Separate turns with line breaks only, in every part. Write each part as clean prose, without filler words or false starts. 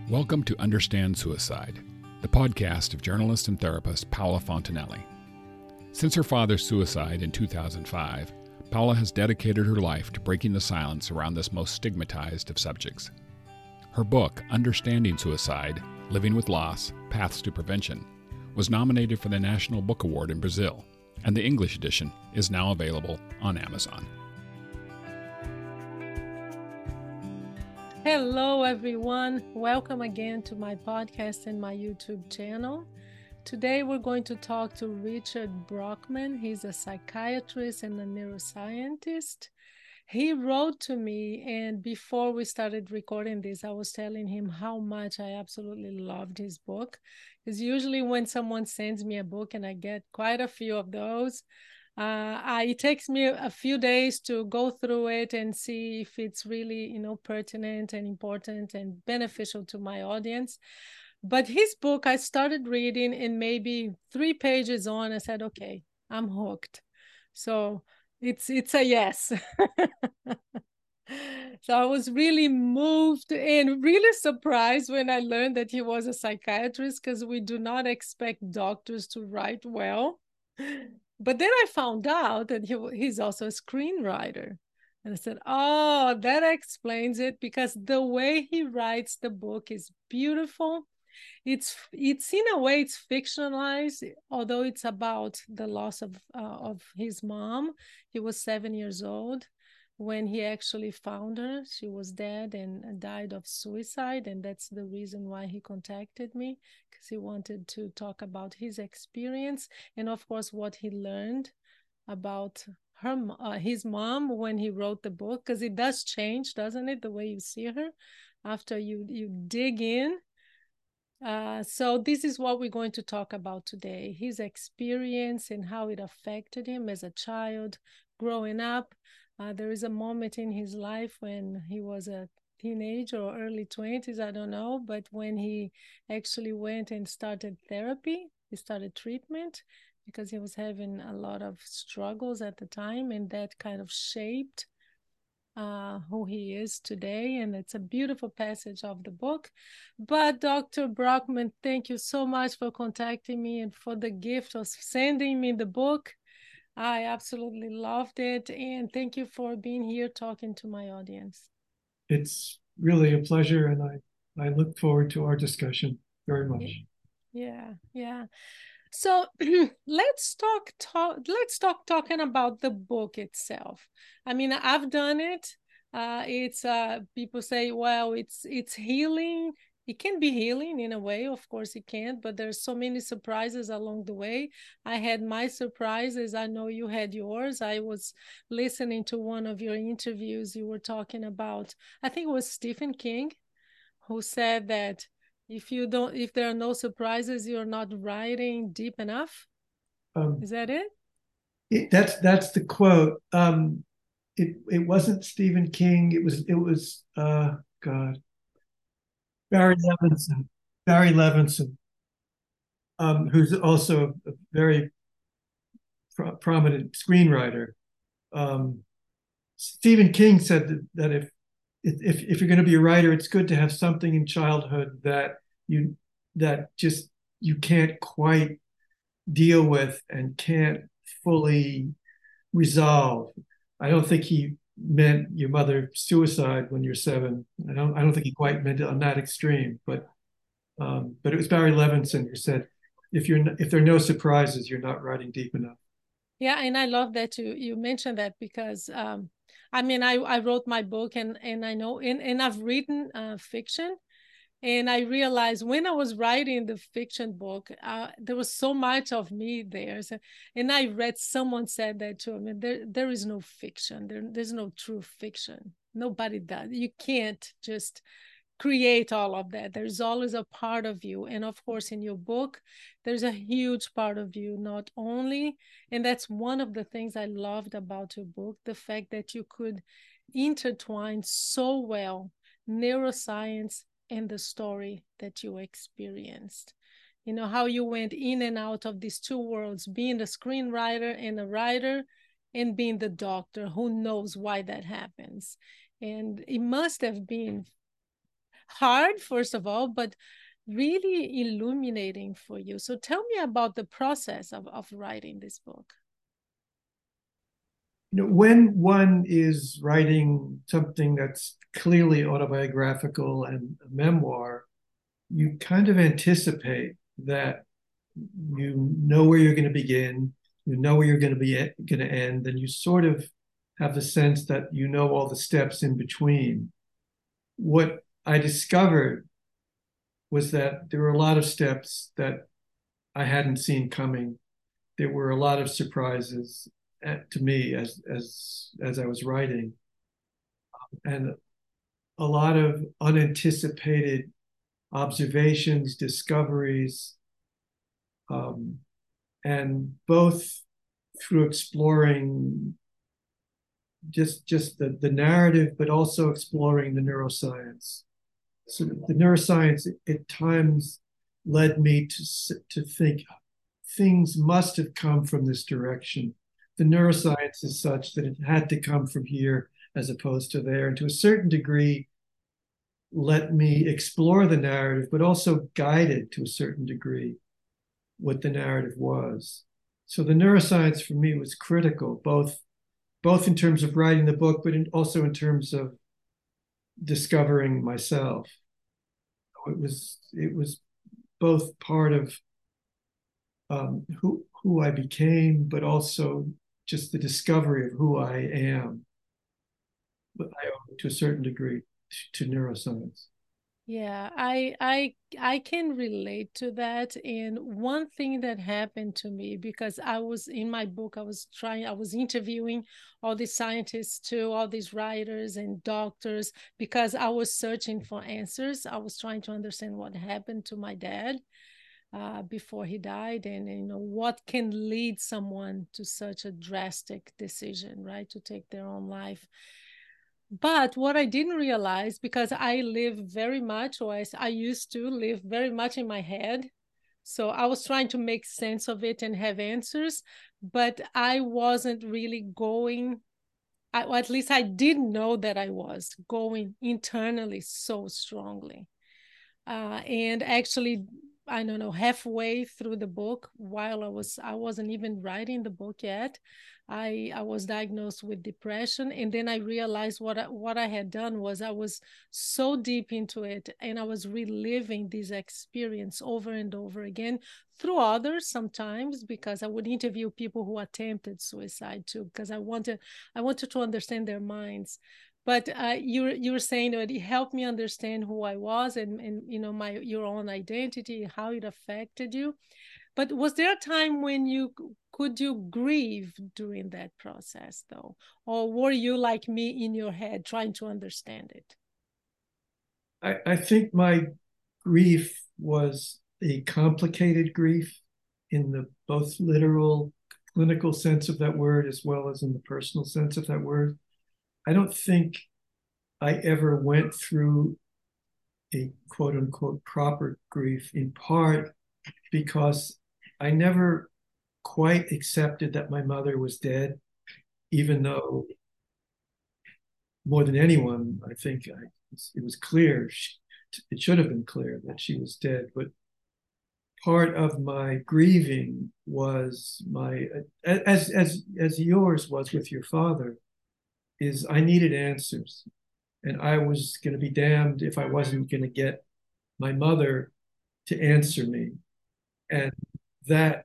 Welcome to Understand Suicide, the podcast of journalist and therapist Paola Fontanelli. Since her father's suicide in 2005, Paola has dedicated her life to breaking the silence around this most stigmatized of subjects. Her book, Understanding Suicide, Living with Loss, Paths to Prevention, was nominated for the National Book Award in Brazil, and the English edition is now available on Amazon.
Hello, everyone. Welcome again to my podcast and my YouTube channel. Today, we're going to talk to Richard Brockman. He's a psychiatrist and a neuroscientist. He wrote to me, and before we started recording this, I was telling him how much I absolutely loved his book. Because usually when someone sends me a book, and I get quite a few of those, it takes me a few days to go through it and see if it's really, pertinent and important and beneficial to my audience. But his book, I started reading, and maybe 3 pages on, I said, okay, I'm hooked. So it's a yes. So I was really moved and really surprised when I learned that he was a psychiatrist, because we do not expect doctors to write well. But then I found out that he's also a screenwriter. And I said, oh, that explains it, because the way he writes the book is beautiful. It's in a way, it's fictionalized, although it's about the loss of his mom. He was 7 years old when he actually found her. She was dead and died of suicide, and that's the reason why he contacted me, because he wanted to talk about his experience and, of course, what he learned about his mom when he wrote the book, because it does change, doesn't it, the way you see her after you dig in. So this is what we're going to talk about today: his experience and how it affected him as a child growing up. There is a moment in his life when he was a teenager or early 20s, I don't know, but when he actually went and started therapy, he started treatment, because he was having a lot of struggles at the time, and that kind of shaped who he is today. And it's a beautiful passage of the book. But Dr. Brockman, thank you so much for contacting me and for the gift of sending me the book. I absolutely loved it. And thank you for being here talking to my audience.
It's really a pleasure, and I look forward to our discussion very much.
Yeah. So let's talk talking about the book itself. I mean, I've done it. It's people say, well, it's healing. It can be healing in a way, of course it can, but there's so many surprises along the way. I had my surprises. I know you had yours. I was listening to one of your interviews. You were talking about, I think it was Stephen King, who said that if there are no surprises, you're not writing deep enough. Is that it?
That's the quote. It wasn't Stephen King. It was God, Barry Levinson. Barry Levinson, who's also a very prominent screenwriter. Stephen King said that if you're going to be a writer, it's good to have something in childhood that you can't quite deal with and can't fully resolve. I don't think he meant your mother's suicide when you're 7. I don't think he quite meant it on that extreme, but it was Barry Levinson who said, if there are no surprises, you're not writing deep enough.
Yeah, and I love that you mentioned that, because I mean, I wrote my book, and I know, and I've written fiction. And I realized when I was writing the fiction book, there was so much of me there. So, and I read, someone said that to me, there is no fiction. There's no true fiction. Nobody does. You can't just create all of that. There's always a part of you. And of course, in your book, there's a huge part of you, not only. And that's one of the things I loved about your book, the fact that you could intertwine so well neuroscience and the story that you experienced. You know, how you went in and out of these two worlds, being the screenwriter and a writer, and being the doctor who knows why that happens. And it must have been hard, first of all, but really illuminating for you. So tell me about the process of writing this book.
When one is writing something that's clearly autobiographical and a memoir, you kind of anticipate that you know where you're going to begin, you know where you're going to end, and you sort of have the sense that you know all the steps in between. What I discovered was that there were a lot of steps that I hadn't seen coming. There were a lot of surprises to me as I was writing, and a lot of unanticipated observations, discoveries, and both through exploring just the narrative, but also exploring the neuroscience. So the neuroscience at times led me to think things must have come from this direction. The neuroscience is such that it had to come from here as opposed to there, and to a certain degree, let me explore the narrative, but also guided to a certain degree what the narrative was. So the neuroscience for me was critical, both in terms of writing the book, but also in terms of discovering myself. It was both part of who I became, but also just the discovery of who I am. But I owe to a certain degree to neuroscience.
Yeah, I can relate to that. And one thing that happened to me, because I was in my book, I was interviewing all these scientists too, all these writers and doctors, because I was searching for answers. I was trying to understand what happened to my dad before he died, and what can lead someone to such a drastic decision, right, to take their own life. But what I didn't realize, because I live very much, or I used to live very much in my head. So I was trying to make sense of it and have answers, but I wasn't really going, or at least I didn't know that I was going internally so strongly. And actually, I don't know, halfway through the book, while I wasn't even writing the book yet, I was diagnosed with depression, and then I realized what I had done was I was so deep into it, and I was reliving this experience over and over again through others sometimes, because I would interview people who attempted suicide too, because I wanted to understand their minds. But you were saying that it helped me understand who I was, and your own identity, how it affected you. But was there a time when you grieve during that process though, or were you like me in your head trying to understand it?
I think my grief was a complicated grief in the both literal clinical sense of that word as well as in the personal sense of that word. I don't think I ever went through a quote unquote proper grief, in part because I never quite accepted that my mother was dead, even though more than anyone, I think it was clear, it should have been clear that she was dead. But part of my grieving was as yours was with your father, is I needed answers. And I was going to be damned if I wasn't going to get my mother to answer me. And that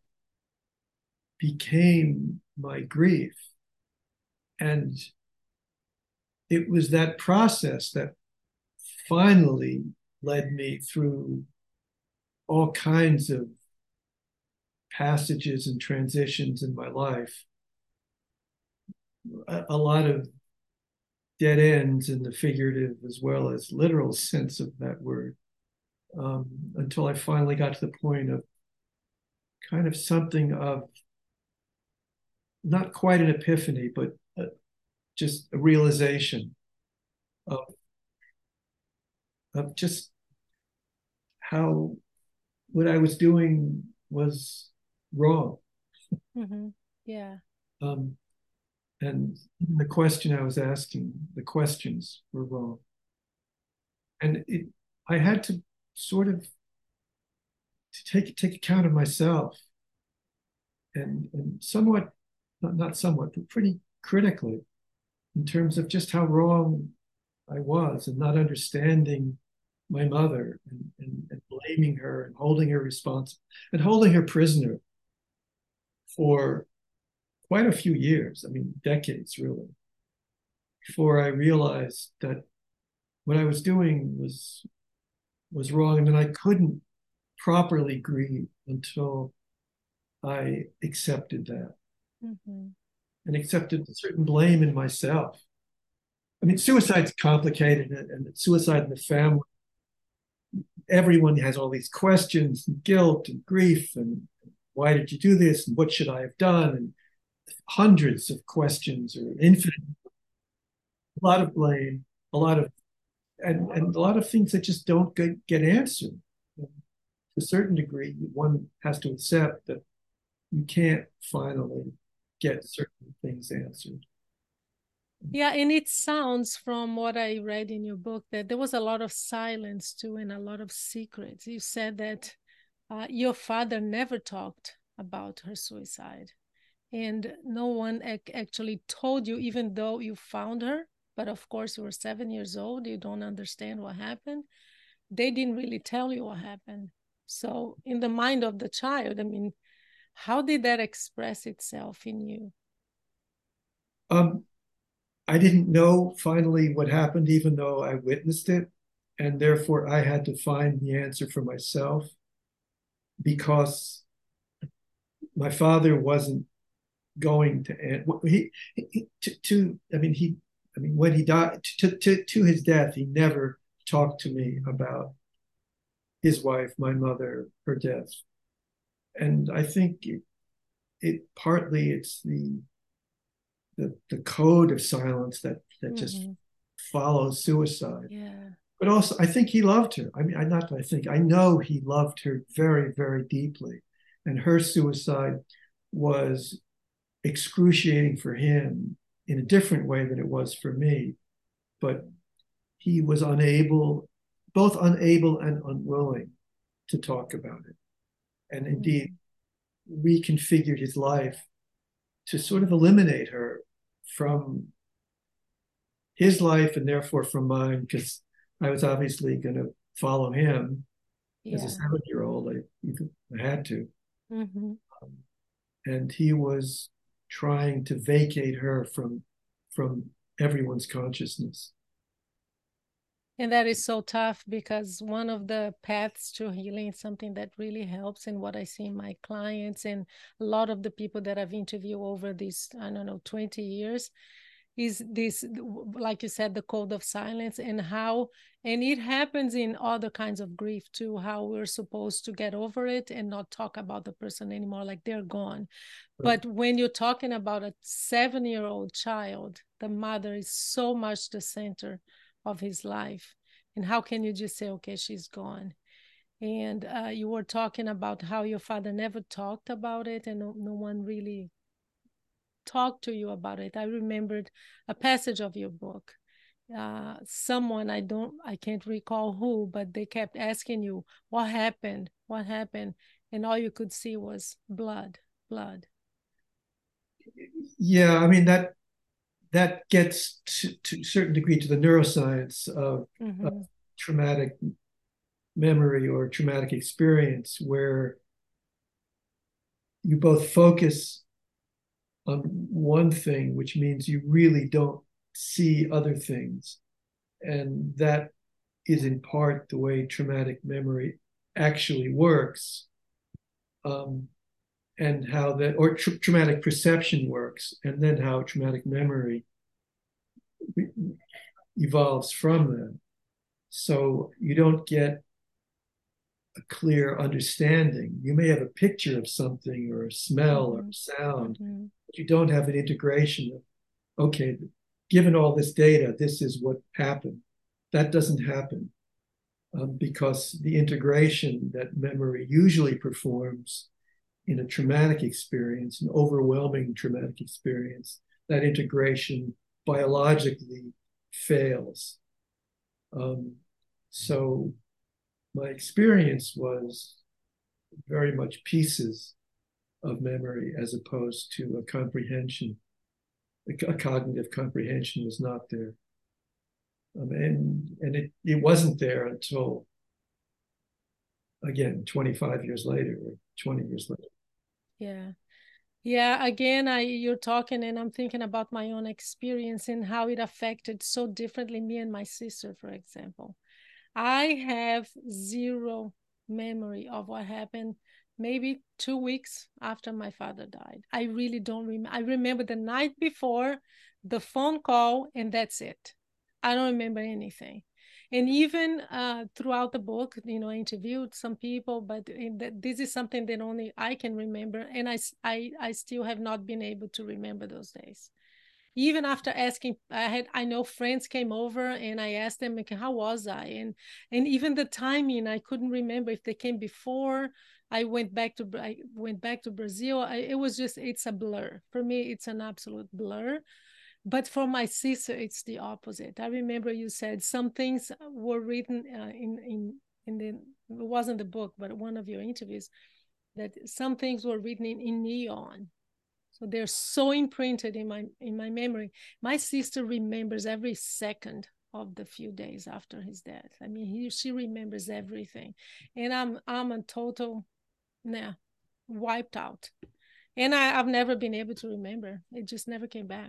became my grief. And it was that process that finally led me through all kinds of passages and transitions in my life. A lot of dead ends in the figurative as well as literal sense of that word, until I finally got to the point of kind of something of not quite an epiphany, but just a realization of just how what I was doing was wrong.
Mm-hmm. Yeah.
And the question I was asking, the questions were wrong. And I had to sort of take account of myself and somewhat, not somewhat, but pretty critically in terms of just how wrong I was and not understanding my mother and blaming her and holding her responsible and holding her prisoner for quite a few years, I mean, decades really, before I realized that what I was doing was wrong, and then I couldn't properly grieve until I accepted that
Mm-hmm.
and accepted a certain blame in myself. I mean, suicide's complicated, and suicide in the family, everyone has all these questions and guilt and grief and why did you do this and what should I have done, and hundreds of questions or infinite, a lot of blame, a lot of and a lot of things that just don't get answered. To a certain degree, one has to accept that you can't finally get certain things answered.
Yeah, and it sounds from what I read in your book that there was a lot of silence too and a lot of secrets. You said that your father never talked about her suicide, and no one actually told you, even though you found her. But of course, you were 7 years old, you don't understand what happened. They didn't really tell you what happened. So, in the mind of the child, I mean, how did that express itself in you?
Um, I didn't know finally what happened, even though I witnessed it. And therefore, I had to find the answer for myself because my father wasn't going when he died to his death, he never talked to me about his wife, my mother, her death. And I think it partly it's the code of silence that just
Mm-hmm.
follows suicide.
Yeah.
But also, I think he loved her. I mean, I know he loved her very, very deeply. And her suicide was excruciating for him in a different way than it was for me. But he was both unable and unwilling to talk about it. And indeed, reconfigured his life to sort of eliminate her from his life and therefore from mine, because I was obviously going to follow him as a
Yeah.
7-year-old. I had to.
Mm-hmm.
And he was trying to vacate her from everyone's consciousness.
And that is so tough because one of the paths to healing is something that really helps, and what I see in my clients and a lot of the people that I've interviewed over these, I don't know, 20 years, is this, like you said, the code of silence, and it happens in other kinds of grief too, how we're supposed to get over it and not talk about the person anymore, like they're gone.
Right.
But when you're talking about a 7-year-old child, the mother is so much the center of his life. And how can you just say, okay, she's gone? And you were talking about how your father never talked about it, and no one really talked to you about it. I remembered a passage of your book. Someone, I can't recall who, but they kept asking you, what happened? What happened? And all you could see was blood, blood.
Yeah, I mean that gets to a certain degree to the neuroscience of
Mm-hmm.
traumatic memory or traumatic experience, where you both focus on one thing, which means you really don't see other things. And that is in part the way traumatic memory actually works, and how that, or traumatic perception works, and then how traumatic memory evolves from that. So you don't get a clear understanding. You may have a picture of something or a smell or a sound,
Mm-hmm.
but you don't have an integration of, okay, given all this data, this is what happened. That doesn't happen because the integration that memory usually performs in a traumatic experience, an overwhelming traumatic experience, that integration biologically fails. So my experience was very much pieces of memory as opposed to a comprehension. A cognitive comprehension was not there. And it wasn't there until, again, 25 years later or 20 years later.
Yeah. Yeah, again, you're talking and I'm thinking about my own experience and how it affected so differently me and my sister, for example. I have zero memory of what happened maybe 2 weeks after my father died. I really don't remember. I remember the night before, the phone call, and that's it. I don't remember anything. And even throughout the book, I interviewed some people, but this is something that only I can remember. And I still have not been able to remember those days. Even after asking, I know friends came over and I asked them, like, how was I? And even the timing, I couldn't remember if they came before I went back to Brazil. It's a blur. For me, it's an absolute blur. But for my sister, it's the opposite. I remember you said some things were written in the, it wasn't the book, but one of your interviews, that some things were written in neon. So they're so imprinted in my memory. My sister remembers every second of the few days after his death. I mean, she remembers everything, and I'm a total, wiped out. And I've never been able to remember. It just never came back.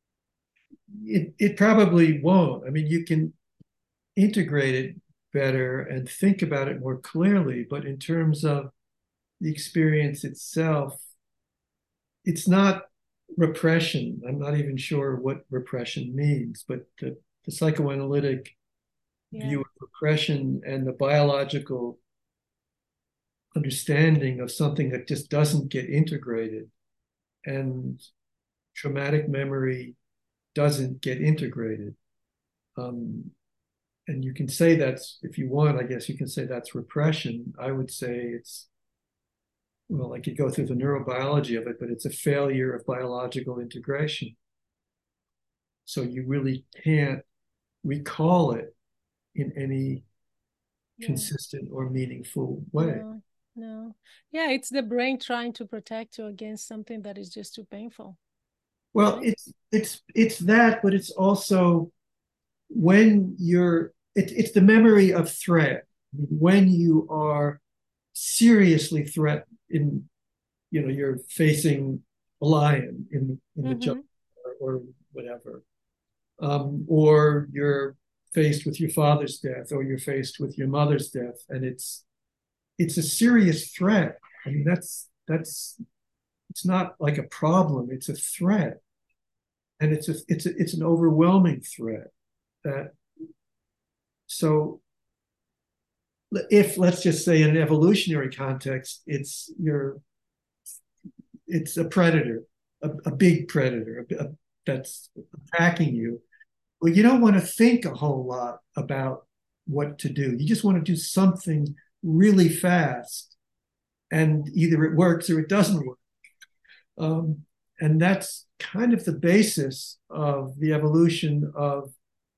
It probably won't. I mean, you can integrate it better and think about it more clearly, but in terms of the experience itself, it's not repression. I'm not even sure what repression means, but the psychoanalytic view of repression and the biological understanding of something that just doesn't get integrated, and traumatic memory doesn't get integrated. And you can say that's, if you want, I guess you can say that's repression. I would say it's, well, I could go through the neurobiology of it, but it's a failure of biological integration. So you really can't recall it in any consistent or meaningful way.
No. Yeah, it's the brain trying to protect you against something that is just too painful.
Well, right? It's that, but it's also when it's the memory of threat. When you are seriously threatened, you're facing a lion in the jungle or whatever, or you're faced with your father's death, or you're faced with your mother's death, and it's a serious threat. I mean, that's it's not like a problem; it's a threat, and it's an overwhelming threat. So if, let's just say, in an evolutionary context, it's a predator, a big predator that's attacking you. Well, you don't want to think a whole lot about what to do. You just want to do something really fast, and either it works or it doesn't work. And that's kind of the basis of the evolution of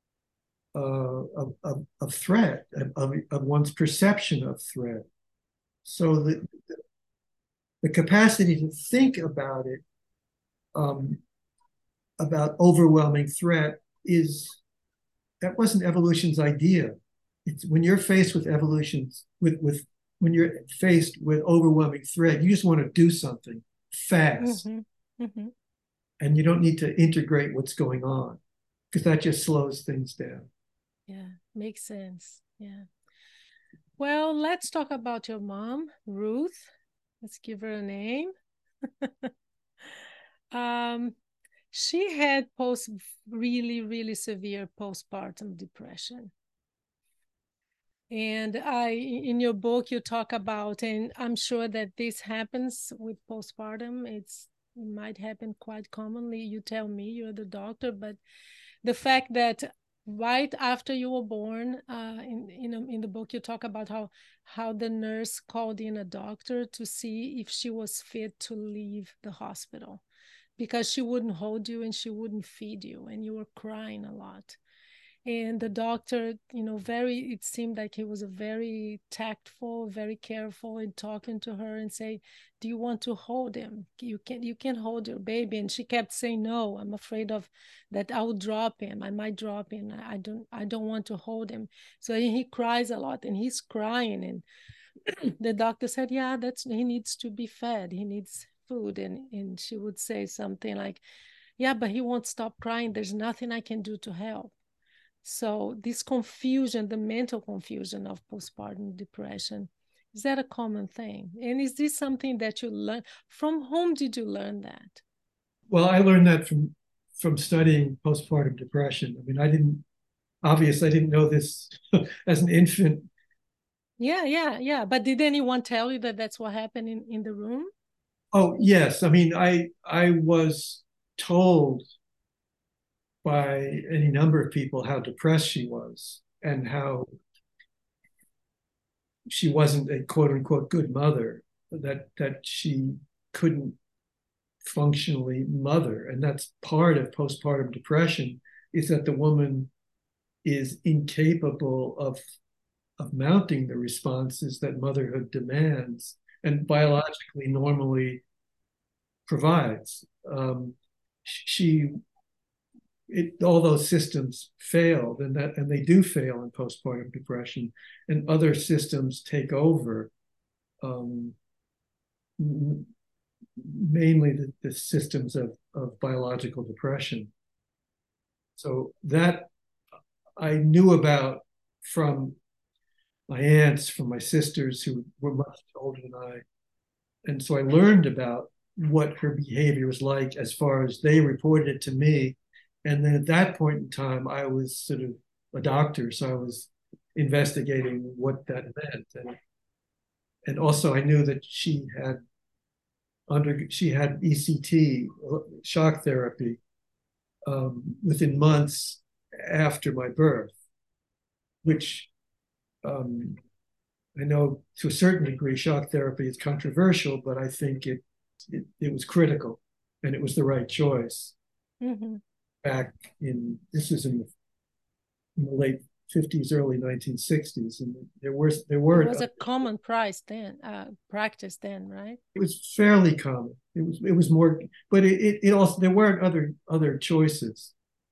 threat, of one's perception of threat. So the capacity to think about it, about overwhelming threat, that wasn't evolution's idea. It's when you're faced with when you're faced with overwhelming threat, you just want to do something fast, and you don't need to integrate what's going on, because that just slows things down.
Yeah, makes sense. Yeah. Well, let's talk about your mom, Ruth. Let's give her a name. She had really, really severe postpartum depression. And in your book, you talk about, and I'm sure that this happens with postpartum. It might happen quite commonly. You tell me, you're the doctor, but the fact that right after you were born, in the book, you talk about how the nurse called in a doctor to see if she was fit to leave the hospital, because she wouldn't hold you and she wouldn't feed you, and you were crying a lot. And the doctor, it seemed like he was a very tactful, very careful in talking to her and say, do you want to hold him? You can hold your baby. And she kept saying, no, I'm afraid of that. I will drop him. I might drop him. I don't want to hold him. So he cries a lot and he's crying. And the doctor said, yeah, he needs to be fed. He needs food. And she would say something like, yeah, but he won't stop crying. There's nothing I can do to help. So this confusion, the mental confusion of postpartum depression, is that a common thing? And is this something that you learn? From whom did you learn that?
Well, I learned that from studying postpartum depression. I mean, I didn't know this as an infant.
Yeah. But did anyone tell you that that's what happened in the room?
Oh, yes. I mean, I was told by any number of people how depressed she was and how she wasn't a quote unquote good mother, that she couldn't functionally mother. And that's part of postpartum depression, is that the woman is incapable of mounting the responses that motherhood demands and biologically normally provides. She all those systems failed, and they do fail in postpartum depression, and other systems take over. Mainly the systems of biological depression. So that I knew about from my aunts, from my sisters who were much older than I. And so I learned about what her behavior was like as far as they reported it to me. And then at that point in time, I was sort of a doctor, so I was investigating what that meant. And also I knew that she had ECT, shock therapy, within months after my birth, which I know to a certain degree shock therapy is controversial, but I think it was critical, and it was the right choice.
Mm-hmm.
This was in the late 50s, early 1960s, and there was
a common practice then, right?
It was fairly common. It was more, but it also, there weren't other choices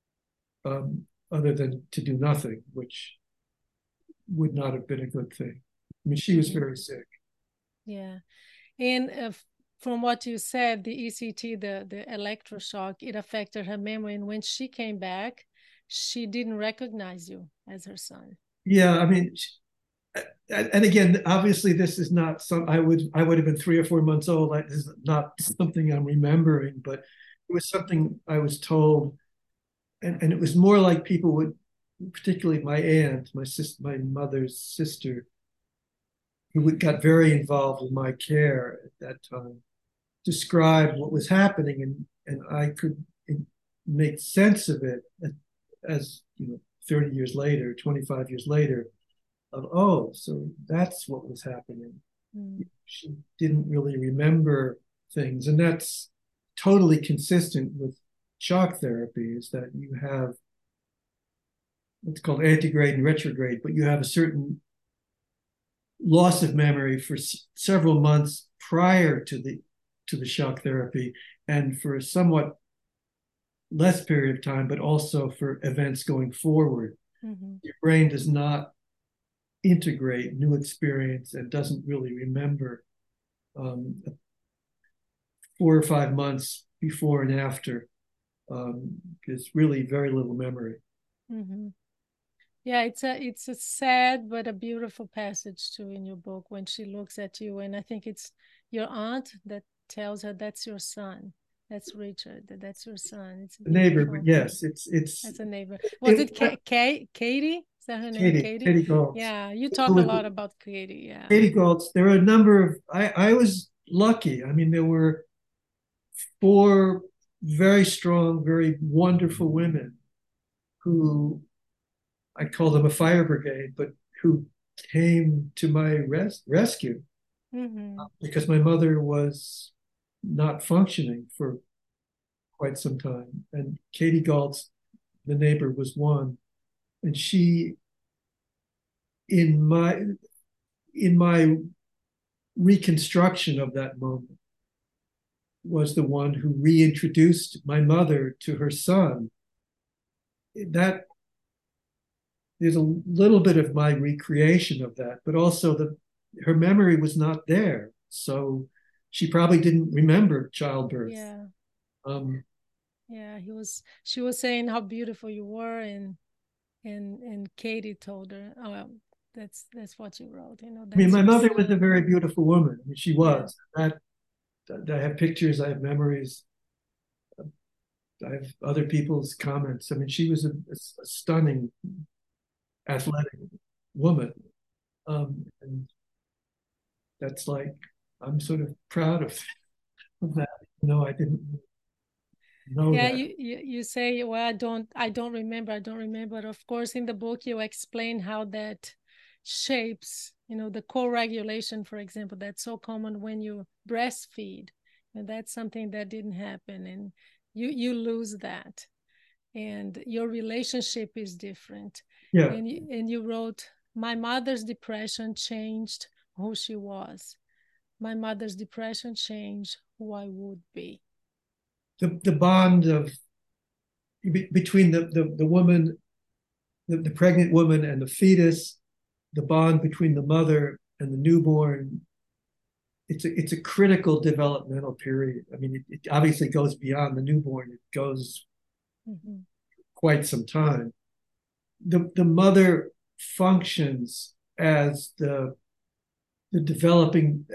other than to do nothing, which would not have been a good thing. I mean, she was very sick.
Yeah, and from what you said, the ECT, the electroshock, it affected her memory, and when she came back, she didn't recognize you as her son.
Yeah, I mean, and again, obviously, this is not some. I would have been 3 or 4 months old. This is not something I'm remembering, but it was something I was told, and it was more like people would, particularly my aunt, my mother's sister, who got very involved in my care at that time, described what was happening, and I could make sense of it as 30 years later, 25 years later, of, oh, so that's what was happening. She didn't really remember things, and that's totally consistent with shock therapy, is that you have, it's called antegrade and retrograde, but you have a certain loss of memory for several months prior to the shock therapy, and for a somewhat less period of time, but also for events going forward. Mm-hmm. Your brain does not integrate new experience and doesn't really remember 4 or 5 months before and after. There's really very little memory.
Mm-hmm. Yeah, it's a sad but a beautiful passage too in your book, when she looks at you, and I think it's your aunt that tells her, that's your son. That's Richard. That's your son. It's
a neighbor, but yes, it's
that's a neighbor. Was it Katie? Is that her name?
Katie Galtz.
Yeah, you talk a lot about Katie. Yeah,
Katie Galtz. There were a number of. I was lucky. I mean, there were 4 very strong, very wonderful women who, I call them a fire brigade, but who came to my rescue, because my mother was not functioning for quite some time. And Katie Galtz, the neighbor, was one. And she, in my reconstruction of that moment, was the one who reintroduced my mother to her son. That there's a little bit of my recreation of that, but also her memory was not there, so she probably didn't remember childbirth.
Yeah.
Um,
Yeah, she was saying how beautiful you were, and Katie told her, oh, that's what you wrote, you know,
I mean,
that's
my
your
mother was a
son.
very beautiful woman. I mean, she
Yeah.
was. That I have pictures, I have memories, I have other people's comments. I mean, she was a stunning, athletic woman. And that's like, I'm sort of proud of that. No, I didn't know
Yeah,
that.
you say, well, I don't remember. But of course, in the book, you explain how that shapes, you know, the co-regulation, for example, that's so common when you breastfeed. And that's something that didn't happen. And you lose that. And your relationship is different.
Yeah.
And you wrote, my mother's depression changed who she was. My mother's depression changed who I would be.
The bond of between the woman, the pregnant woman and the fetus, the bond between the mother and the newborn, it's a critical developmental period. I mean, it obviously goes beyond the newborn. It goes quite some time. The mother functions as the developing.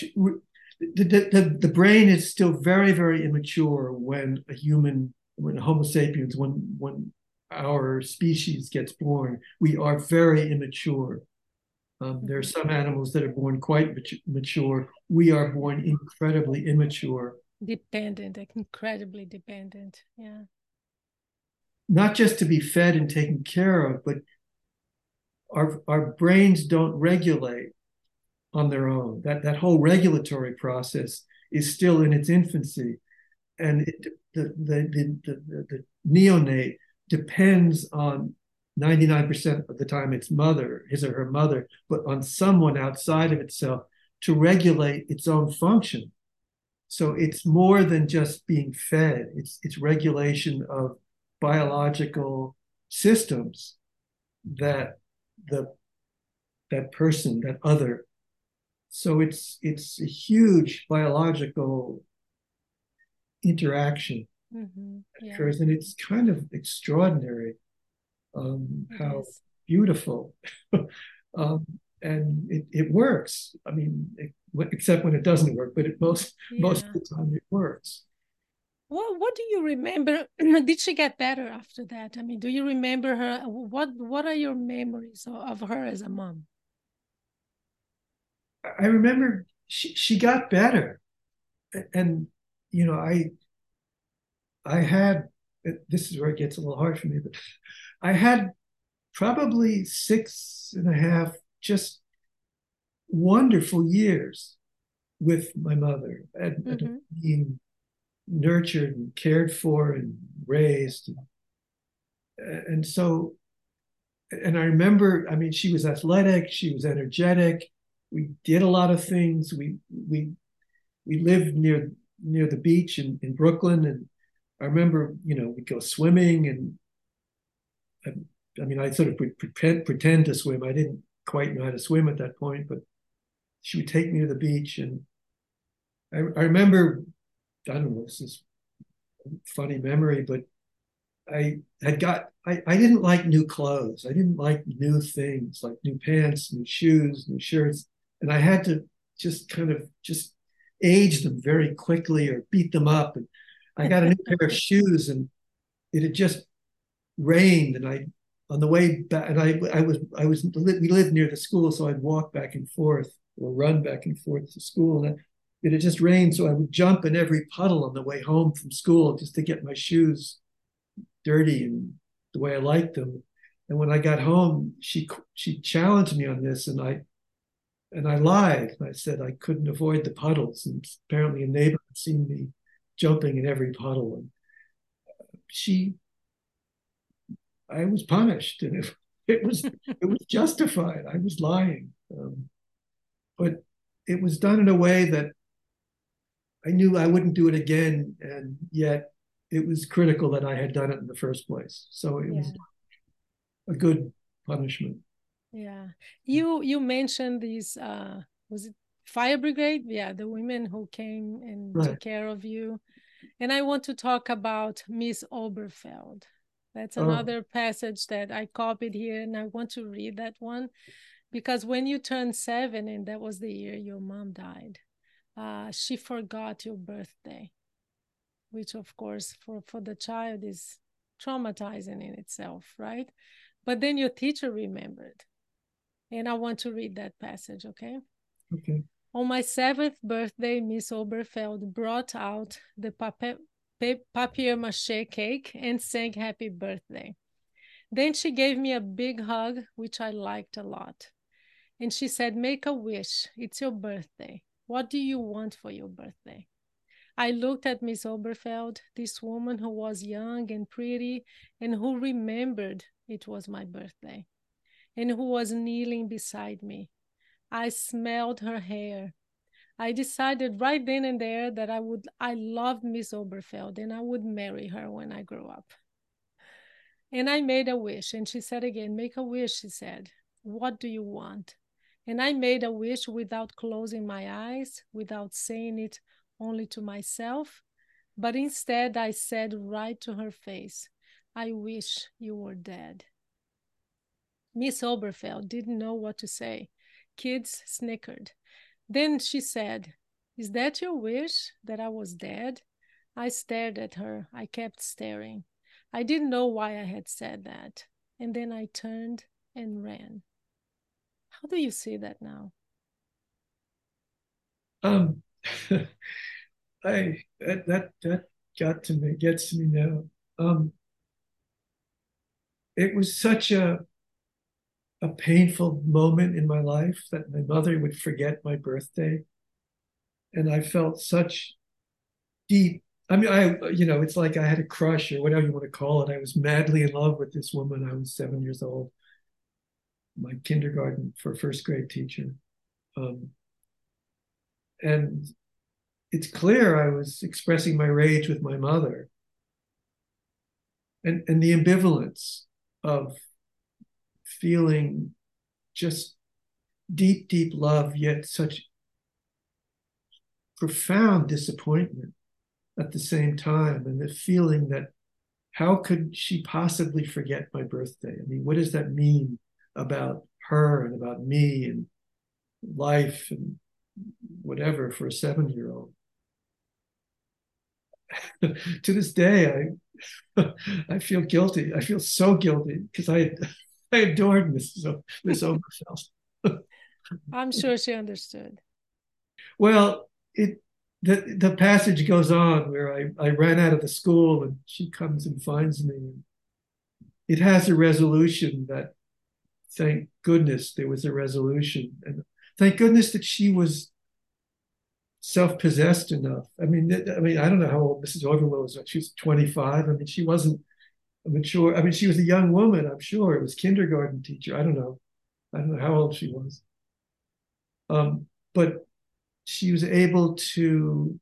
The brain is still very, very immature when when Homo sapiens, when our species gets born. We are very immature. There are some animals that are born quite mature. We are born incredibly immature.
Dependent, incredibly dependent. Yeah.
Not just to be fed and taken care of, but our brains don't regulate on their own. That whole regulatory process is still in its infancy, and the neonate depends on 99% of the time its mother, his or her mother, but on someone outside of itself to regulate its own function. So it's more than just being fed. It's regulation of biological systems that that person, that other. So it's a huge biological interaction that occurs, and it's kind of extraordinary how beautiful, and it works. I mean, except when it doesn't work, but most of the time it works.
What do you remember? Did she get better after that? I mean, do you remember her? What are your memories of her as a mom?
I remember she got better, and you know, I had, this is where it gets a little hard for me, but I had probably 6.5 just wonderful years with my mother, and being nurtured and cared for and raised. And so, and I remember, I mean, she was athletic, she was energetic. We did a lot of things. We lived near the beach in Brooklyn, and I remember, you know, we'd go swimming, and I mean, I sort of pretend to swim. I didn't quite know how to swim at that point, but she would take me to the beach, and I remember, I don't know, this is a funny memory, but I didn't like new clothes. I didn't like new things, like new pants, new shoes, new shirts, and I had to just kind of just age them very quickly or beat them up. And I got a new pair of shoes, and it had just rained, and I on the way back, and we lived near the school, so I'd walk back and forth or run back and forth to school, and it had just rained, so I would jump in every puddle on the way home from school just to get my shoes dirty and the way I liked them. And when I got home, she challenged me on this, and I lied. I said I couldn't avoid the puddles, and apparently a neighbor had seen me jumping in every puddle, and I was punished, and It was justified. I was lying, but it was done in a way that I knew I wouldn't do it again, and yet it was critical that I had done it in the first place. So it was a good punishment.
Yeah. You mentioned these was it fire brigade? Yeah, the women who came and
Right.
took care of you. And I want to talk about Miss Oberfeld. That's another passage that I copied here, and I want to read that one because when you turned 7, and that was the year your mom died, she forgot your birthday, which of course for the child is traumatizing in itself, right? But then your teacher remembered. And I want to read that passage, okay?
Okay.
On my 7th birthday, Miss Oberfeld brought out the papier-mâché cake and sang happy birthday. Then she gave me a big hug, which I liked a lot. And she said, make a wish. It's your birthday. What do you want for your birthday? I looked at Miss Oberfeld, this woman who was young and pretty and who remembered it was my birthday and who was kneeling beside me. I smelled her hair. I decided right then and there that I loved Miss Oberfeld and I would marry her when I grew up. And I made a wish, and she said again, make a wish, she said. What do you want? And I made a wish without closing my eyes, without saying it only to myself, but instead I said right to her face, I wish you were dead. Miss Oberfeld didn't know what to say. Kids snickered. Then she said, is that your wish, that I was dead? I stared at her. I kept staring. I didn't know why I had said that. And then I turned and ran. How do you see that now?
Um, that gets to me now. It was such a painful moment in my life that my mother would forget my birthday, and I felt such deep. I mean, it's like I had a crush or whatever you want to call it. I was madly in love with this woman. I was 7 years old, my kindergarten for first grade teacher, and it's clear I was expressing my rage with my mother, and the ambivalence of feeling just deep, deep love, yet such profound disappointment at the same time, and the feeling that how could she possibly forget my birthday? I mean, what does that mean about her and about me and life and whatever for a 7-year-old? To this day, I feel guilty. I feel so guilty because I adored Miss Oberfeld.
I'm sure she understood.
Well, the passage goes on where I ran out of the school and she comes and finds me. It has a resolution that, thank goodness there was a resolution. And thank goodness that she was self-possessed enough. I mean, I don't know how old Mrs. Overlow was. She was 25. I mean, she wasn't mature. I mean, she was a young woman, I'm sure. It was kindergarten teacher. I don't know. I don't know how old she was. But she was able to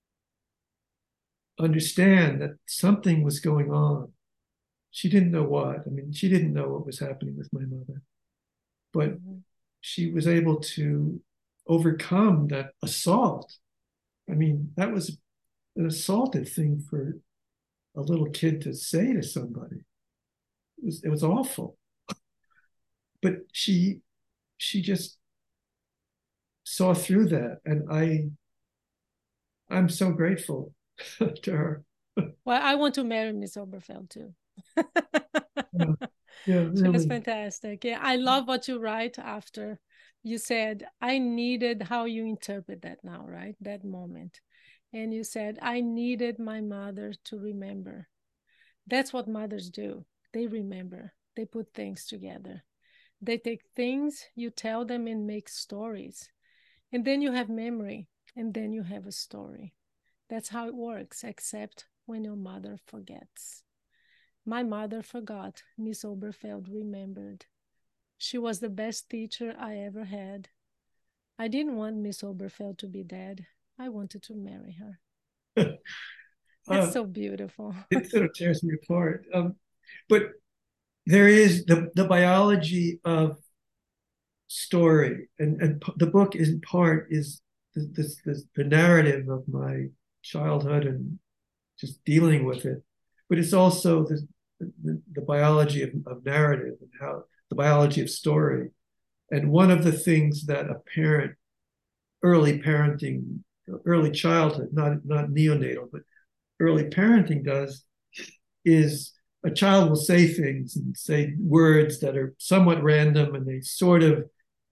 understand that something was going on. She didn't know what. I mean, she didn't know what was happening with my mother, but she was able to overcome that assault. I mean, that was an assaultive thing for a little kid to say to somebody. It was awful. But she just saw through that, and I'm so grateful to her.
Well, I want to marry Miss Oberfeld too.
Yeah, yeah,
She was
really.
fantastic. Yeah, I love what you write after you said, I needed how you interpret that now, right? That moment. And you said, I needed my mother to remember. That's what mothers do. They remember, they put things together. They take things, you tell them, and make stories. And then you have memory, and then you have a story. That's how it works, except when your mother forgets. My mother forgot. Miss Oberfeld remembered. She was the best teacher I ever had. I didn't want Miss Oberfeld to be dead. I wanted to marry her. That's so beautiful.
It sort of tears me apart. But there is the biology of story, and the book is in part is the narrative of my childhood and just dealing with it, but it's also the biology of narrative and how the biology of story. And one of the things that a parent, early parenting, early childhood, not neonatal, but early parenting does is a child will say things and say words that are somewhat random, and they sort of,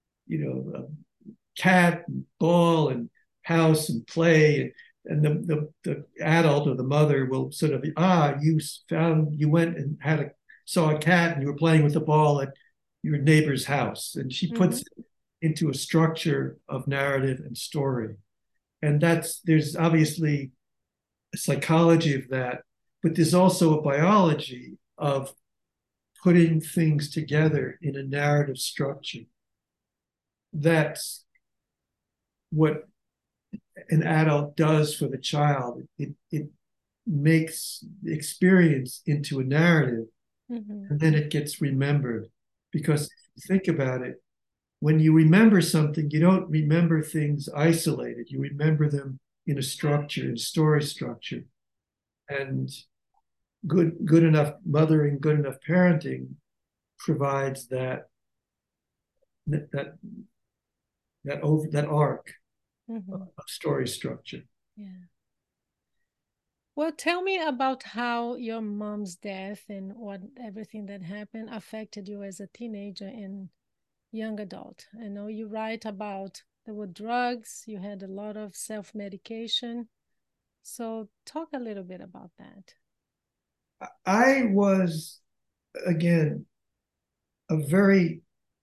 cat and ball and house and play, and the adult or the mother will sort of, you went and saw a cat and you were playing with the ball at your neighbor's house, and she puts it into a structure of narrative and story. And there's obviously a psychology of that, but there's also a biology of putting things together in a narrative structure. That's what an adult does for the child. It makes the experience into a narrative, and then it gets remembered. Because if you think about it, when you remember something, you don't remember things isolated. You remember them in a structure, in story structure. And good enough mothering, good enough parenting provides that arc of story structure.
Yeah. Well, tell me about how your mom's death and everything that happened affected you as a teenager and young adult. I know you write about there were drugs, you had a lot of self-medication. So talk a little bit about that.
I was, again, a very,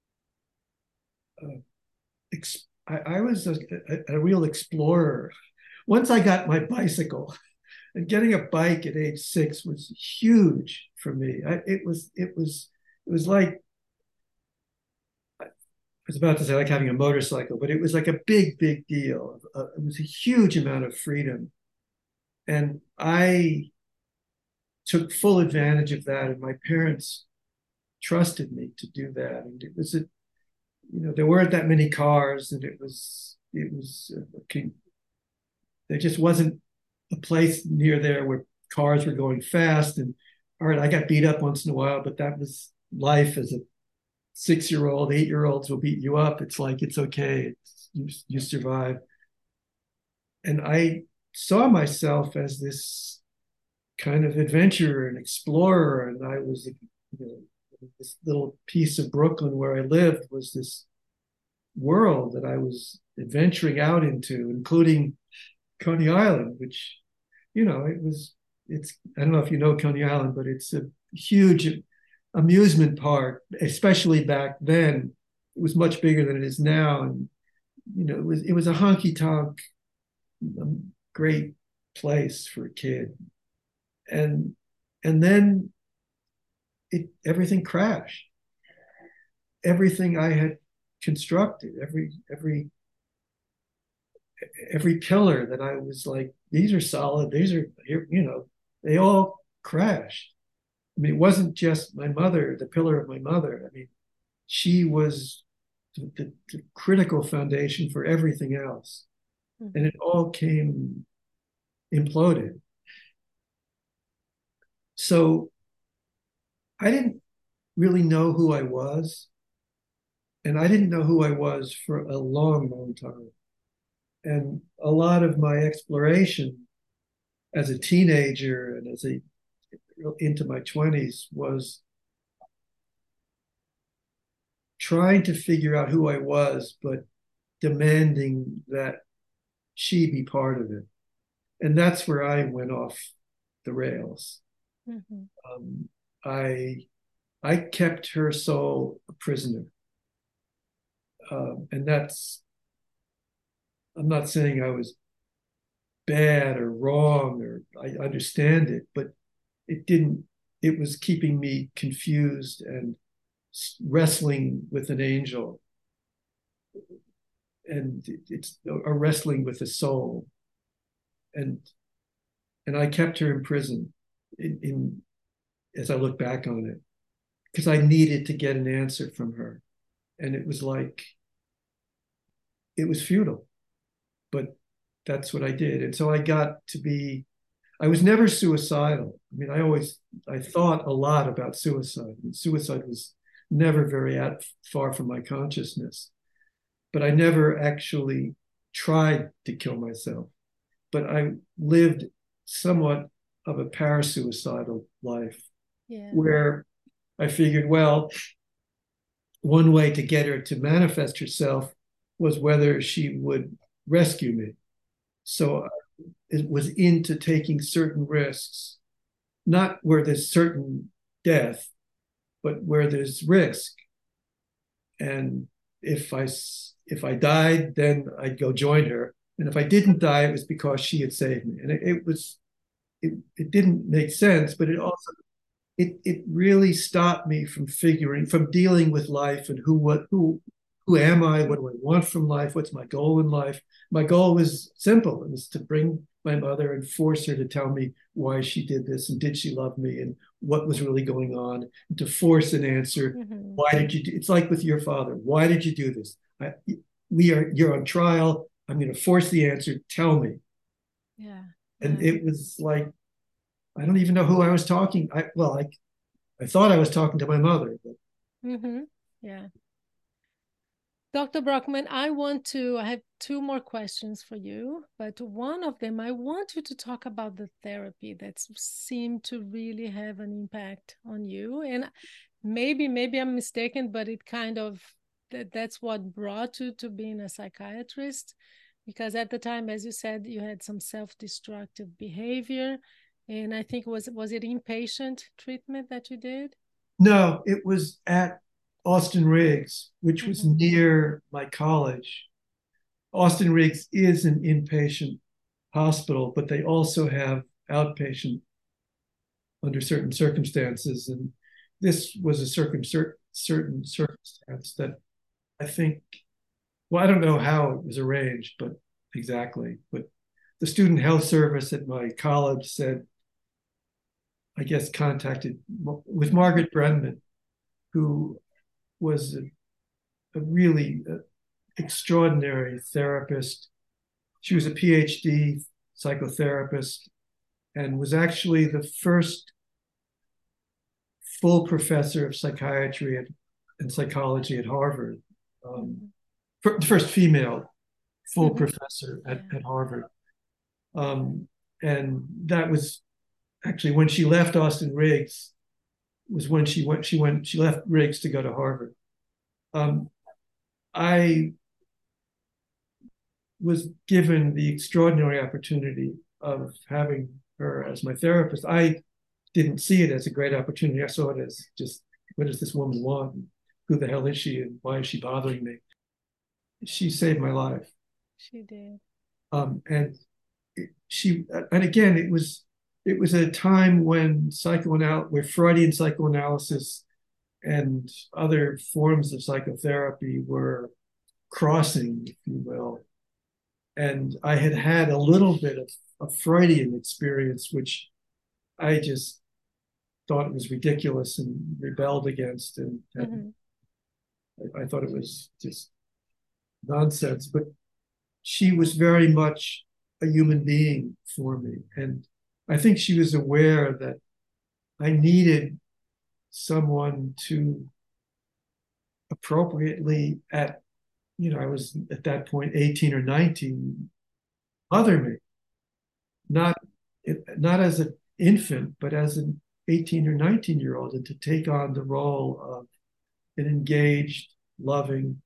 I was a real explorer. Once I got my bicycle, and getting a bike at age 6 was huge for me. It was like, I was about to say like having a motorcycle, but it was like a big deal. It was a huge amount of freedom. And I took full advantage of that, and my parents trusted me to do that. And it was there weren't that many cars, and there just wasn't a place near there where cars were going fast. And all right, I got beat up once in a while, but that was life. As a 6-year-old, 8-year-olds will beat you up. It's like, it's okay. You survive. And I saw myself as this kind of adventurer and explorer. And I was, this little piece of Brooklyn where I lived was this world that I was adventuring out into, including Coney Island, which, I don't know if you know Coney Island, but it's a huge amusement park, especially back then. It was much bigger than it is now. And, it was a honky tonk, great place for a kid. And then everything crashed. Everything I had constructed, every pillar that I was like, these are solid, these are, they all crashed. I mean, it wasn't just my mother, the pillar of my mother. I mean, she was the critical foundation for everything else. And it all imploded. So I didn't really know who I was. And I didn't know who I was for a long time. And a lot of my exploration as a teenager and into my 20s was trying to figure out who I was, but demanding that she be part of it. And that's where I went off the rails. I kept her soul a prisoner. And I'm not saying I was bad or wrong, or I understand it, but it didn't it was keeping me confused and wrestling with an angel. And it's a wrestling with the soul. And I kept her in prison as I look back on it, because I needed to get an answer from her. And it was like, it was futile, but that's what I did. And so I was never suicidal. I mean, I thought a lot about suicide. And suicide was never very far from my consciousness, but I never actually tried to kill myself. But I lived somewhat of a parasuicidal life, where I figured, well, one way to get her to manifest herself was whether she would rescue me. So it was into taking certain risks, not where there's certain death, but where there's risk. And if I died, then I'd go join her. And if I didn't die, it was because she had saved me. And it didn't make sense, but it really stopped me from dealing with life and who am I? What do I want from life? What's my goal in life? My goal was simple. It was to bring my mother and force her to tell me why she did this, and did she love me, and what was really going on, and to force an answer.
Mm-hmm.
Why did you do? It's like with your father. Why did you do this? You're on trial. I'm going to force the answer. Tell me.
Yeah.
And it was like, I don't even know who I was talking. I thought I was talking to my mother. But...
Mm-hmm. Yeah. Dr. Brockman, I have two more questions for you, but one of them, I want you to talk about the therapy that seemed to really have an impact on you. And maybe I'm mistaken, but it kind of, that's what brought you to being a psychiatrist, because at the time, as you said, you had some self-destructive behavior. And I think, was it inpatient treatment that you did?
No, it was at Austin Riggs, which was near my college. Austin Riggs is an inpatient hospital, but they also have outpatient under certain circumstances. And this was a certain circumstance that I think, well, I don't know how it was arranged, but exactly. But the student health service at my college said, I guess, contacted with Margaret Brenman, who was a really extraordinary therapist. She was a PhD psychotherapist and was actually the first full professor of psychiatry and psychology at Harvard. The first female full professor at Harvard. And that was actually when she left Austin Riggs, was when she left Riggs to go to Harvard. I was given the extraordinary opportunity of having her as my therapist. I didn't see it as a great opportunity. I saw it as just, what does this woman want? Who the hell is she? And why is she bothering me? She saved my life.
She did.
And again, it was a time when where Freudian psychoanalysis and other forms of psychotherapy were crossing, if you will. And I had a little bit of a Freudian experience, which I just thought it was ridiculous and rebelled against. And I thought it was just nonsense. But she was very much a human being for me. And I think she was aware that I needed someone to appropriately, I was at that point 18 or 19, mother me, not as an infant, but as an 18 or 19-year-old, and to take on the role of an engaged, loving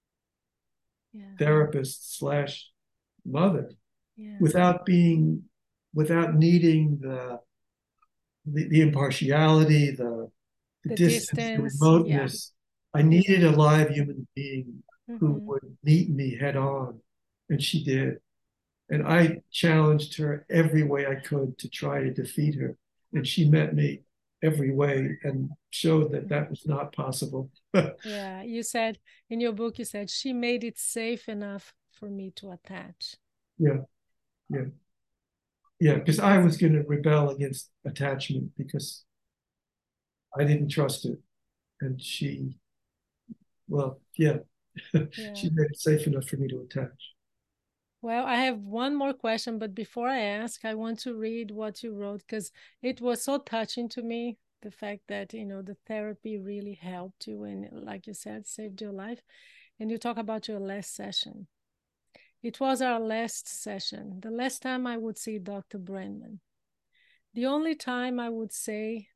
therapist / mother, without needing the impartiality, the distance, the remoteness. I needed a live human being who would meet me head on, and she did. And I challenged her every way I could to try to defeat her, and she met me every way and showed that that was not possible.
Yeah, you said in your book, you said she made it safe enough for me to attach.
Yeah, yeah, yeah. Because I was going to rebel against attachment because I didn't trust it, and she, well, yeah,
Yeah.
she made it safe enough for me to attach.
Well, I have one more question, but before I ask, I want to read what you wrote because it was so touching to me. The fact that, the therapy really helped you and, like you said, saved your life. And you talk about your last session. It was our last session, the last time I would see Dr. Brandman. The only time I would say,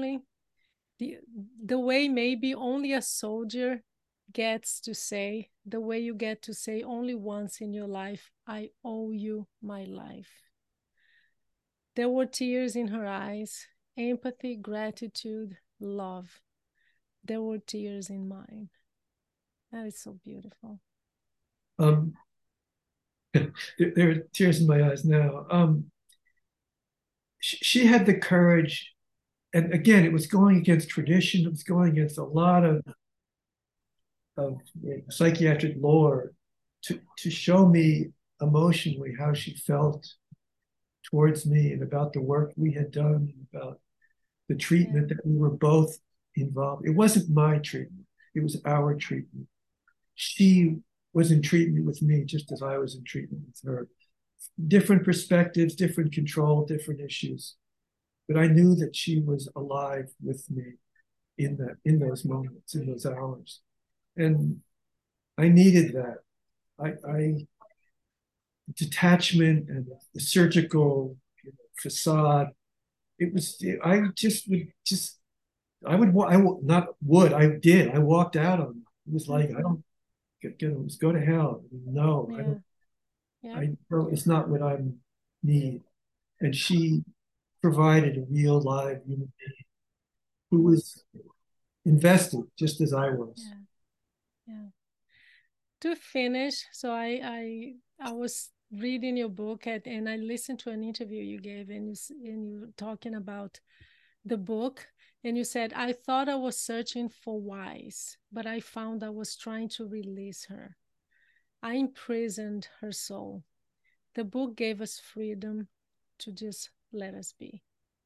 the way maybe only a soldier gets to say, the way you get to say only once in your life, I owe you my life. There were tears in her eyes, empathy, gratitude, love. There were tears in mine. That is so beautiful.
There are tears in my eyes now. She had the courage, and again, it was going against tradition. It was going against a lot of psychiatric lore to show me emotionally how she felt towards me and about the work we had done and about the treatment that we were both involved. It wasn't my treatment. It was our treatment. She was in treatment with me just as I was in treatment with her. Different perspectives, different control, different issues. But I knew that she was alive with me in those moments, in those hours. And I needed that. I detachment and the surgical facade. It was. I just would just. I would. I not would. I did. I walked out on it. It was like I don't. Go to hell. No,
Yeah.
I don't.
Yeah.
It's not what I need. And she provided a real live human being who was invested just as I was.
Yeah. Yeah. To finish, so I was reading your book and I listened to an interview you gave and you were talking about the book and you said, I thought I was searching for whys, but I found I was trying to release her. I imprisoned her soul. The book gave us freedom to just let us be.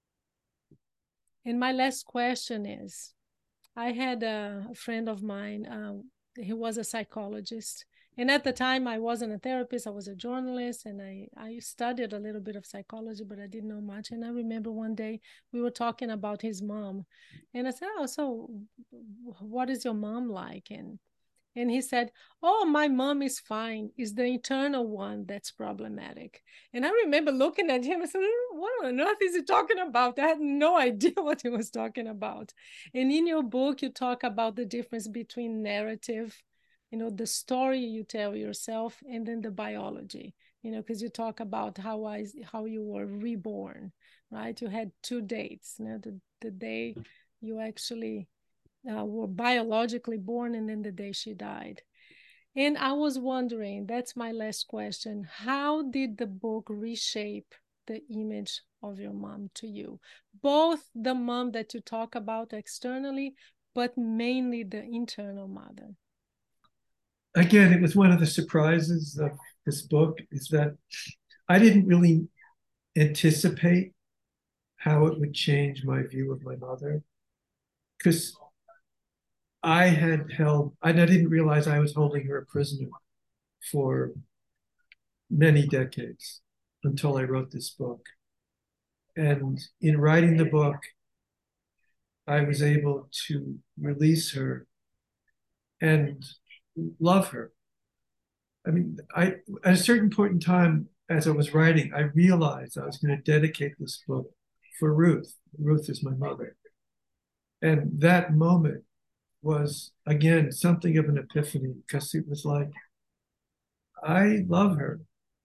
And my last question is, I had a friend of mine, he was a psychologist. And at the time, I wasn't a therapist, I was a journalist, and I studied a little bit of psychology, but I didn't know much. And I remember one day we were talking about his mom. And I said, oh, so what is your mom like? And he said, oh, my mom is fine. It's the internal one that's problematic. And I remember looking at him and said, what on earth is he talking about? I had no idea what he was talking about. And in your book, you talk about the difference between narrative, the story you tell yourself, and then the biology, because you talk about how you were reborn, right? You had two dates, the day you actually were biologically born and then the day she died. And I was wondering, that's my last question, how did the book reshape the image of your mom to you? Both the mom that you talk about externally, but mainly the internal mother.
Again, it was one of the surprises of this book is that I didn't really anticipate how it would change my view of my mother because I didn't realize I was holding her a prisoner for many decades until I wrote this book. And in writing the book, I was able to release her and love her. I mean, at a certain point in time, as I was writing, I realized I was going to dedicate this book for Ruth. Ruth is my mother. And that moment was, again, something of an epiphany because it was like, I love her.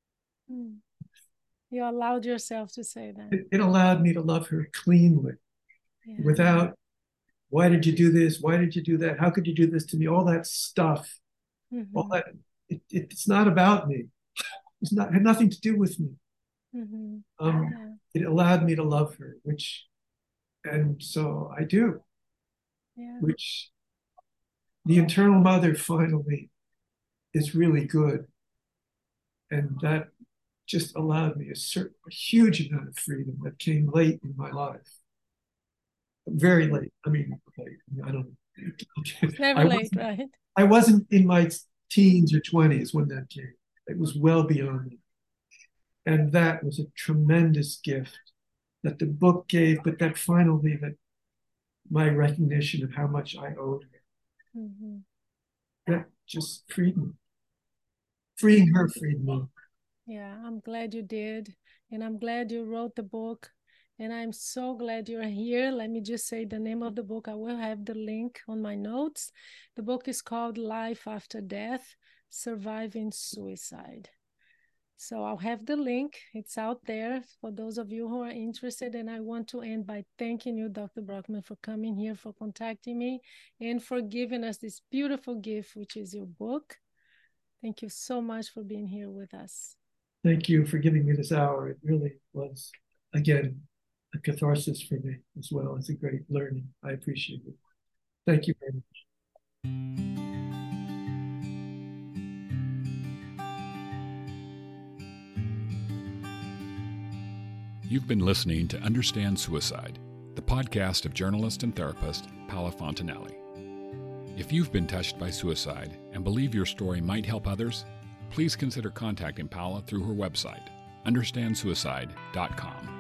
You allowed yourself to say that.
It allowed me to love her cleanly without, why did you do this? Why did you do that? How could you do this to me? All that stuff. Mm-hmm. All that, it's not about me. It had nothing to do with me. Mm-hmm. It allowed me to love her, which And so I do,
Yeah.
which the Eternal Mother finally is really good. And that just allowed me a huge amount of freedom that came late in my life. Very late. I mean, late. I don't know.
It's never late, right?
I wasn't in my teens or 20s when that came. It was well beyond me. And that was a tremendous gift that the book gave, but that finally, that my recognition of how much I owed her,
Mm-hmm.
that just freed me. Freeing her freed me.
Yeah, I'm glad you did. And I'm glad you wrote the book. And I'm so glad you're here. Let me just say the name of the book. I will have the link on my notes. The book is called Life After Death, Surviving Suicide. So I'll have the link. It's out there for those of you who are interested. And I want to end by thanking you, Dr. Brockman, for coming here, for contacting me, and for giving us this beautiful gift, which is your book. Thank you so much for being here with us.
Thank you for giving me this hour. It really was, again, a catharsis for me as well. It's a great learning. I appreciate it. Thank you very much.
You've been listening to Understand Suicide, the podcast of journalist and therapist Paola Fontanelli. If you've been touched by suicide and believe your story might help others, please consider contacting Paola through her website, understandsuicide.com.